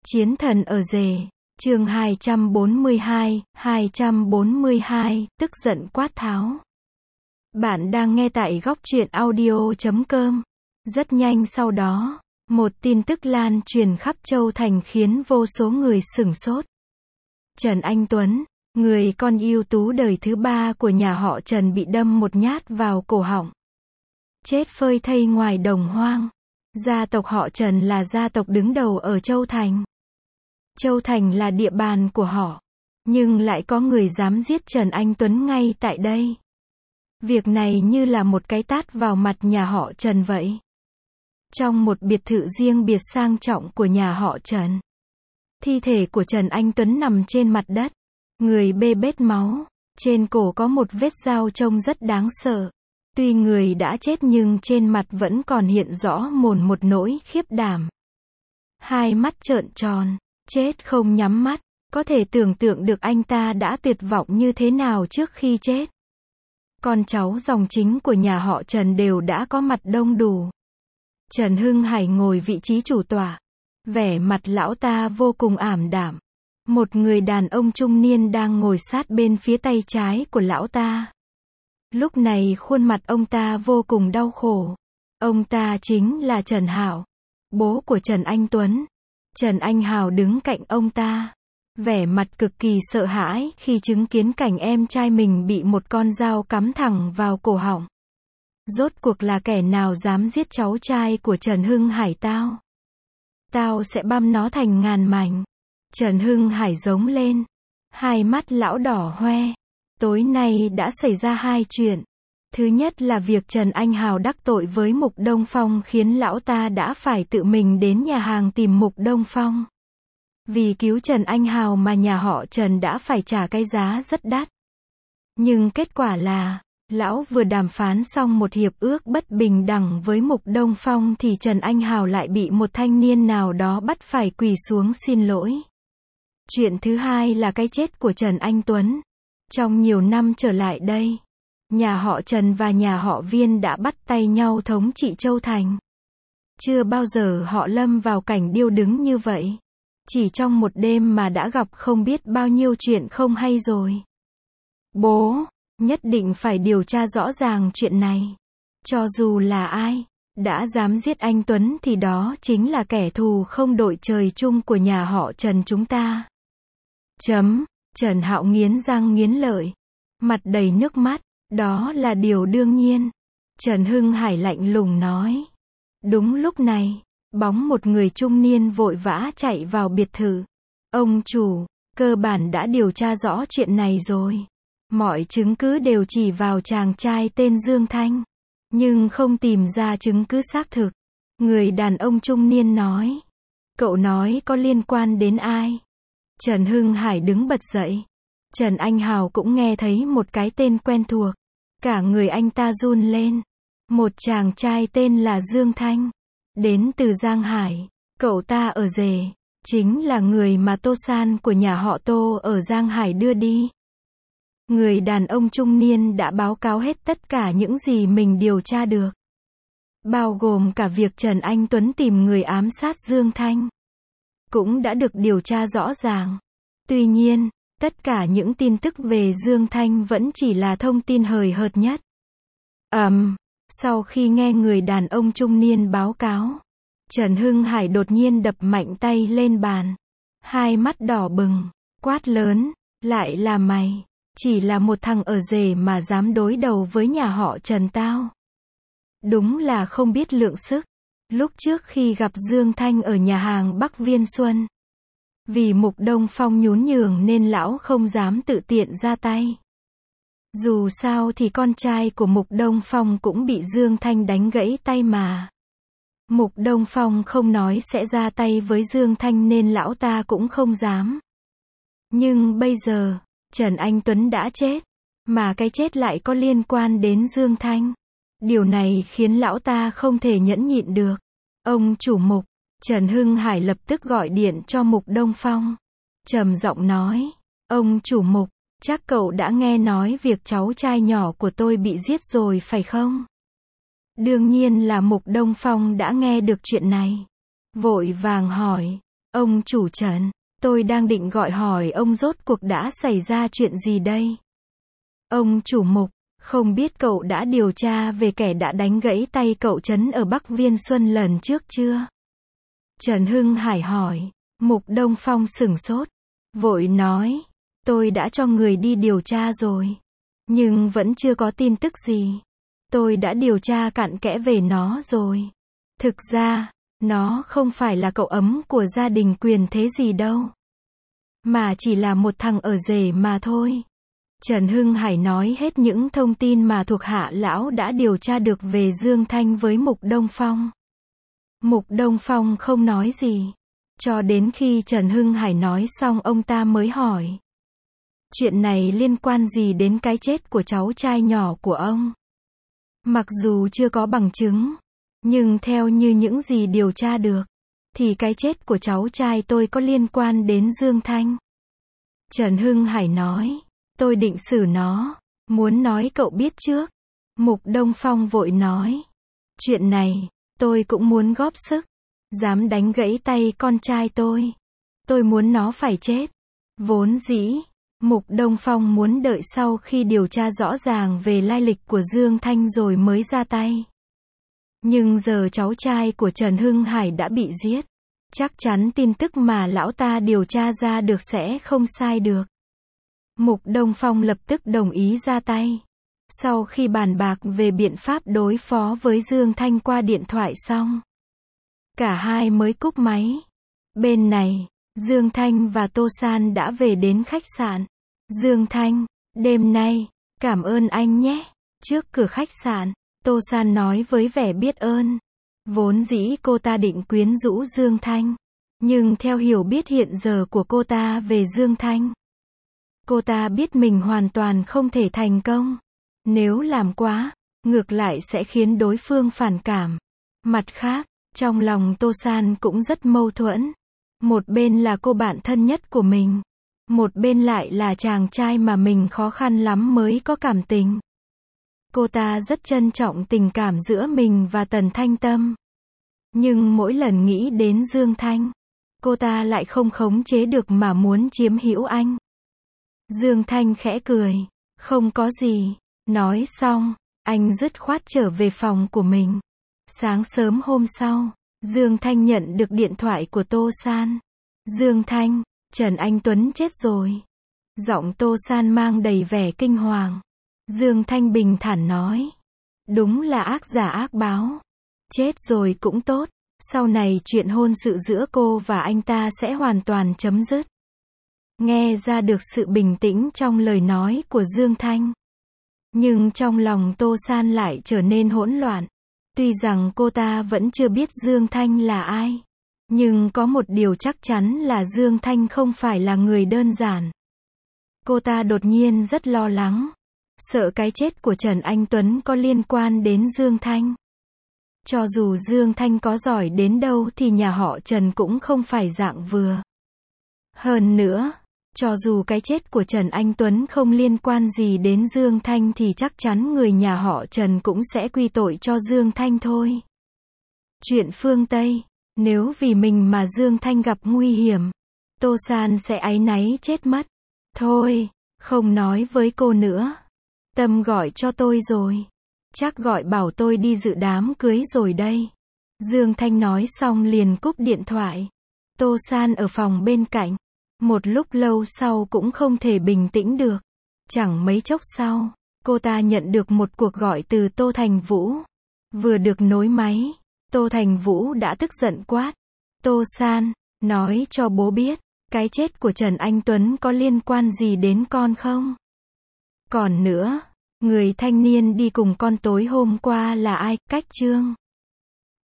Chiến thần ở rể, chương 242, tức giận quát tháo. Bạn đang nghe tại góc truyện audio.com. Rất nhanh sau đó, một tin tức lan truyền khắp Châu Thành khiến vô số người sửng sốt. Trần Anh Tuấn, người con ưu tú đời thứ ba của nhà họ Trần bị đâm một nhát vào cổ họng. Chết phơi thây ngoài đồng hoang. Gia tộc họ Trần là gia tộc đứng đầu ở Châu Thành. Châu Thành là địa bàn của họ. Nhưng lại có người dám giết Trần Anh Tuấn ngay tại đây. Việc này như là một cái tát vào mặt nhà họ Trần vậy. Trong một biệt thự riêng biệt sang trọng của nhà họ Trần, thi thể của Trần Anh Tuấn nằm trên mặt đất. Người bê bết máu. Trên cổ có một vết dao trông rất đáng sợ. Tuy người đã chết nhưng trên mặt vẫn còn hiện rõ một nỗi khiếp đảm. Hai mắt trợn tròn. Chết không nhắm mắt. Có thể tưởng tượng được anh ta đã tuyệt vọng như thế nào trước khi chết. Con cháu dòng chính của nhà họ Trần đều đã có mặt đông đủ. Trần Hưng Hải ngồi vị trí chủ tọa. Vẻ mặt lão ta vô cùng ảm đạm. Một người đàn ông trung niên đang ngồi sát bên phía tay trái của lão ta. Lúc này khuôn mặt ông ta vô cùng đau khổ. Ông ta chính là Trần Hạo, bố của Trần Anh Tuấn. Trần Anh Hào đứng cạnh ông ta. Vẻ mặt cực kỳ sợ hãi khi chứng kiến cảnh em trai mình bị một con dao cắm thẳng vào cổ họng. Rốt cuộc là kẻ nào dám giết cháu trai của Trần Hưng Hải tao? Tao sẽ băm nó thành ngàn mảnh. Trần Hưng Hải giống lên. Hai mắt lão đỏ hoe. Tối nay đã xảy ra hai chuyện. Thứ nhất là việc Trần Anh Hào đắc tội với Mục Đông Phong khiến lão ta đã phải tự mình đến nhà hàng tìm Mục Đông Phong. Vì cứu Trần Anh Hào mà nhà họ Trần đã phải trả cái giá rất đắt. Nhưng kết quả là, lão vừa đàm phán xong một hiệp ước bất bình đẳng với Mục Đông Phong thì Trần Anh Hào lại bị một thanh niên nào đó bắt phải quỳ xuống xin lỗi. Chuyện thứ hai là cái chết của Trần Anh Tuấn. Trong nhiều năm trở lại đây, nhà họ Trần và nhà họ Viên đã bắt tay nhau thống trị Châu Thành. Chưa bao giờ họ lâm vào cảnh điêu đứng như vậy. Chỉ trong một đêm mà đã gặp không biết bao nhiêu chuyện không hay rồi. Bố, nhất định phải điều tra rõ ràng chuyện này. Cho dù là ai đã dám giết anh Tuấn thì đó chính là kẻ thù không đội trời chung của nhà họ Trần chúng ta. Trần Hạo nghiến răng nghiến lợi, mặt đầy nước mắt. Đó là điều đương nhiên. Trần Hưng Hải lạnh lùng nói. Đúng lúc này, bóng một người trung niên vội vã chạy vào biệt thự. Ông chủ, cơ bản đã điều tra rõ chuyện này rồi. Mọi chứng cứ đều chỉ vào chàng trai tên Dương Thanh. Nhưng không tìm ra chứng cứ xác thực. Người đàn ông trung niên nói. Cậu nói có liên quan đến ai? Trần Hưng Hải đứng bật dậy. Trần Anh Hào cũng nghe thấy một cái tên quen thuộc. Cả người anh ta run lên. Một chàng trai tên là Dương Thanh. Đến từ Giang Hải. Cậu ta ở rể. Chính là người mà Tô San của nhà họ Tô ở Giang Hải đưa đi. Người đàn ông trung niên đã báo cáo hết tất cả những gì mình điều tra được. Bao gồm cả việc Trần Anh Tuấn tìm người ám sát Dương Thanh. Cũng đã được điều tra rõ ràng. Tuy nhiên, tất cả những tin tức về Dương Thanh vẫn chỉ là thông tin hời hợt nhất. Sau khi nghe người đàn ông trung niên báo cáo, Trần Hưng Hải đột nhiên đập mạnh tay lên bàn. Hai mắt đỏ bừng, quát lớn, lại là mày, chỉ là một thằng ở rể mà dám đối đầu với nhà họ Trần tao. Đúng là không biết lượng sức. Lúc trước khi gặp Dương Thanh ở nhà hàng Bắc Viên Xuân, vì Mục Đông Phong nhún nhường nên lão không dám tự tiện ra tay. Dù sao thì con trai của Mục Đông Phong cũng bị Dương Thanh đánh gãy tay mà. Mục Đông Phong không nói sẽ ra tay với Dương Thanh nên lão ta cũng không dám. Nhưng bây giờ, Trần Anh Tuấn đã chết, mà cái chết lại có liên quan đến Dương Thanh. Điều này khiến lão ta không thể nhẫn nhịn được. Ông chủ Mục, Trần Hưng Hải lập tức gọi điện cho Mục Đông Phong. Trầm giọng nói, ông chủ Mục, chắc cậu đã nghe nói việc cháu trai nhỏ của tôi bị giết rồi phải không? Đương nhiên là Mục Đông Phong đã nghe được chuyện này. Vội vàng hỏi, Ông chủ Trần, tôi đang định gọi hỏi ông rốt cuộc đã xảy ra chuyện gì đây? Ông chủ Mục, không biết cậu đã điều tra về kẻ đã đánh gãy tay cậu Trấn ở Bắc Viên Xuân lần trước chưa? Trần Hưng Hải hỏi. Mục Đông Phong sửng sốt, vội nói, tôi đã cho người đi điều tra rồi, nhưng vẫn chưa có tin tức gì. Tôi đã điều tra cặn kẽ về nó rồi. Thực ra, nó không phải là cậu ấm của gia đình quyền thế gì đâu, mà chỉ là một thằng ở rể mà thôi. Trần Hưng Hải nói hết những thông tin mà thuộc hạ lão đã điều tra được về Dương Thanh với Mục Đông Phong. Mục Đông Phong không nói gì, cho đến khi Trần Hưng Hải nói xong ông ta mới hỏi. Chuyện này liên quan gì đến cái chết của cháu trai nhỏ của ông? Mặc dù chưa có bằng chứng, nhưng theo như những gì điều tra được, thì cái chết của cháu trai tôi có liên quan đến Dương Thanh. Trần Hưng Hải nói, tôi định xử nó, muốn nói cậu biết trước. Mục Đông Phong vội nói, chuyện này, tôi cũng muốn góp sức. Dám đánh gãy tay con trai tôi muốn nó phải chết. Vốn dĩ, Mục Đông Phong muốn đợi sau khi điều tra rõ ràng về lai lịch của Dương Thanh rồi mới ra tay. Nhưng giờ cháu trai của Trần Hưng Hải đã bị giết, chắc chắn tin tức mà lão ta điều tra ra được sẽ không sai được. Mục Đông Phong lập tức đồng ý ra tay. Sau khi bàn bạc về biện pháp đối phó với Dương Thanh qua điện thoại xong, cả hai mới cúp máy. Bên này, Dương Thanh và Tô San đã về đến khách sạn. Dương Thanh, đêm nay, cảm ơn anh nhé. Trước cửa khách sạn, Tô San nói với vẻ biết ơn. Vốn dĩ cô ta định quyến rũ Dương Thanh, nhưng theo hiểu biết hiện giờ của cô ta về Dương Thanh, cô ta biết mình hoàn toàn không thể thành công. Nếu làm quá, ngược lại sẽ khiến đối phương phản cảm. Mặt khác, trong lòng Tô San cũng rất mâu thuẫn. Một bên là cô bạn thân nhất của mình, một bên lại là chàng trai mà mình khó khăn lắm mới có cảm tình. Cô ta rất trân trọng tình cảm giữa mình và Tần Thanh Tâm. Nhưng mỗi lần nghĩ đến Dương Thanh, cô ta lại không khống chế được mà muốn chiếm hữu anh. Dương Thanh khẽ cười, không có gì. Nói xong, anh dứt khoát trở về phòng của mình. Sáng sớm hôm sau, Dương Thanh nhận được điện thoại của Tô San. Dương Thanh, Trần Anh Tuấn chết rồi. Giọng Tô San mang đầy vẻ kinh hoàng. Dương Thanh bình thản nói. Đúng là ác giả ác báo. Chết rồi cũng tốt. Sau này chuyện hôn sự giữa cô và anh ta sẽ hoàn toàn chấm dứt. Nghe ra được sự bình tĩnh trong lời nói của Dương Thanh. Nhưng trong lòng Tô San lại trở nên hỗn loạn. Tuy rằng cô ta vẫn chưa biết Dương Thanh là ai, nhưng có một điều chắc chắn là Dương Thanh không phải là người đơn giản. Cô ta đột nhiên rất lo lắng, sợ cái chết của Trần Anh Tuấn có liên quan đến Dương Thanh. Cho dù Dương Thanh có giỏi đến đâu thì nhà họ Trần cũng không phải dạng vừa. Hơn nữa, cho dù cái chết của Trần Anh Tuấn không liên quan gì đến Dương Thanh thì chắc chắn người nhà họ Trần cũng sẽ quy tội cho Dương Thanh thôi. Chuyện phương Tây, nếu vì mình mà Dương Thanh gặp nguy hiểm, Tô San sẽ áy náy chết mất. Thôi, không nói với cô nữa. Tâm gọi cho tôi rồi. Chắc gọi bảo tôi đi dự đám cưới rồi đây. Dương Thanh nói xong liền cúp điện thoại. Tô San ở phòng bên cạnh. Một lúc lâu sau cũng không thể bình tĩnh được. Chẳng mấy chốc sau, cô ta nhận được một cuộc gọi từ Tô Thành Vũ. Vừa được nối máy, Tô Thành Vũ đã tức giận quát. Tô San, nói cho bố biết, cái chết của Trần Anh Tuấn có liên quan gì đến con không? Còn nữa, người thanh niên đi cùng con tối hôm qua là ai? Cách Trương.